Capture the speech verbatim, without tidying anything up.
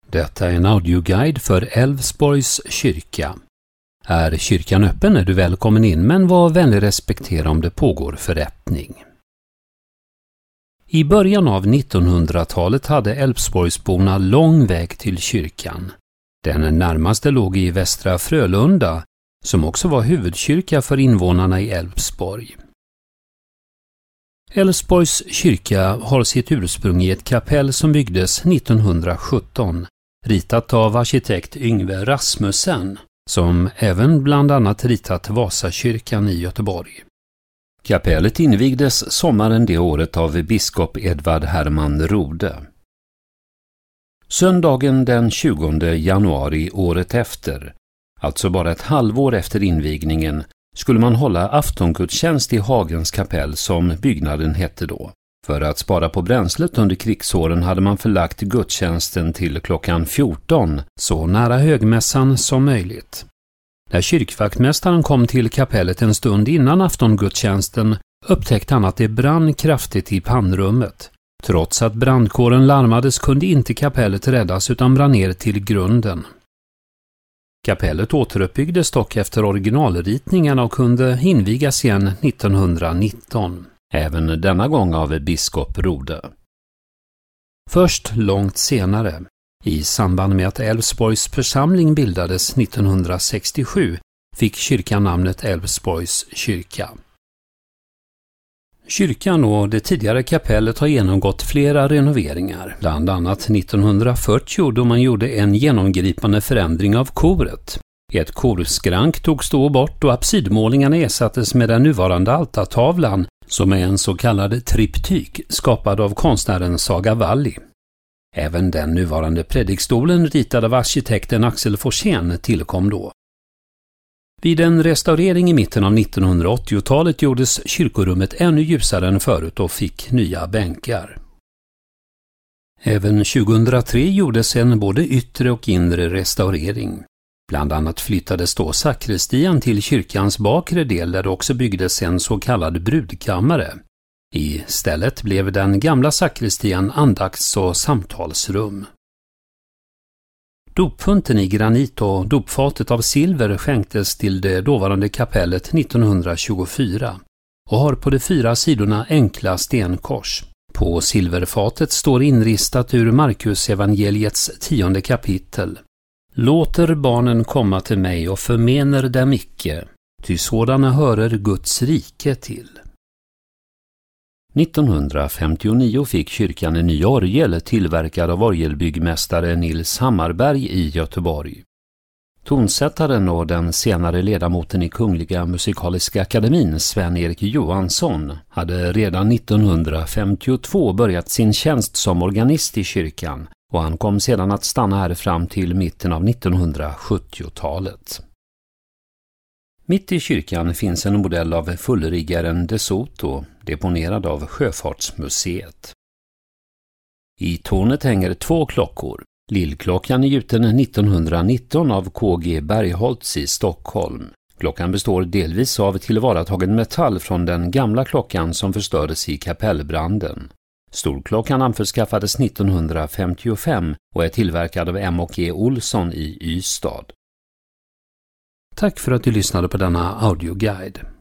Detta är en audioguide för Älvsborgs kyrka. Är kyrkan öppen är du välkommen in, men var vänlig respektera om det pågår förrättning. I början av nittonhundratalet hade Älvsborgsborna lång väg till kyrkan. Den närmaste låg i Västra Frölunda, som också var huvudkyrka för invånarna i Älvsborg. Älvsborgs kyrka har sitt ursprung i ett kapell som byggdes nittonhundrasjutton, ritat av arkitekt Yngve Rasmussen, som även bland annat ritat Vasakyrkan i Göteborg. Kapellet invigdes sommaren det året av biskop Edvard Herman Rode. Söndagen den tjugonde januari året efter, alltså bara ett halvår efter invigningen, skulle man hålla aftongudstjänst i Hagens kapell som byggnaden hette då. För att spara på bränslet under krigsåren hade man förlagt gudstjänsten till klockan fjorton, så nära högmässan som möjligt. När kyrkvaktmästaren kom till kapellet en stund innan aftongudstjänsten upptäckte han att det brann kraftigt i pannrummet. Trots att brandkåren larmades kunde inte kapellet räddas utan brann ner till grunden. Kapellet återuppbyggdes dock efter originalritningarna och kunde invigas igen nittonhundranitton, även denna gång av biskop Rode. Först långt senare, i samband med att Älvsborgs församling bildades nittonhundrasextiosju, fick kyrkan namnet Älvsborgs kyrka. Kyrkan och det tidigare kapellet har genomgått flera renoveringar, bland annat nittonhundrafyrtio då man gjorde en genomgripande förändring av koret. Ett korskrank togs då bort och absidmålingarna ersattes med den nuvarande altartavlan som är en så kallad triptyk skapad av konstnären Saga Valli. Även den nuvarande predikstolen ritad av arkitekten Axel Forsén tillkom då. Vid en restaurering i mitten av nittonhundraåttiotalet gjordes kyrkorummet ännu ljusare än förut och fick nya bänkar. Även tjugohundratre gjordes en både yttre och inre restaurering. Bland annat flyttades då sakristian till kyrkans bakre del där det också byggdes en så kallad brudkammare. I stället blev den gamla sakristian andakts- och samtalsrum. Dopfunten i granit och dopfatet av silver skänktes till det dåvarande kapellet nittonhundratjugofyra och har på de fyra sidorna enkla stenkors. På silverfatet står inristat ur Markus evangeliets tionde kapitel. Låter barnen komma till mig och förmener dem icke, ty sådana hörer Guds rike till. nittonhundrafemtionio fick kyrkan en ny orgel tillverkad av orgelbyggmästare Nils Hammarberg i Göteborg. Tonsättaren och den senare ledamoten i Kungliga Musikaliska Akademin Sven-Erik Johansson hade redan nittonhundrafemtiotvå börjat sin tjänst som organist i kyrkan och han kom sedan att stanna här fram till mitten av nittonhundrasjuttiotalet. Mitt i kyrkan finns en modell av fullriggaren De Soto, deponerad av Sjöfartsmuseet. I tornet hänger två klockor. Lillklockan är gjuten nittonhundranitton av K G Bergholtz i Stockholm. Klockan består delvis av tillvaratagen metall från den gamla klockan som förstördes i kapellbranden. Storklockan anförskaffades nittonhundrafemtiofem och är tillverkad av M och E Olsson i Ystad. Tack för att du lyssnade på denna audioguide.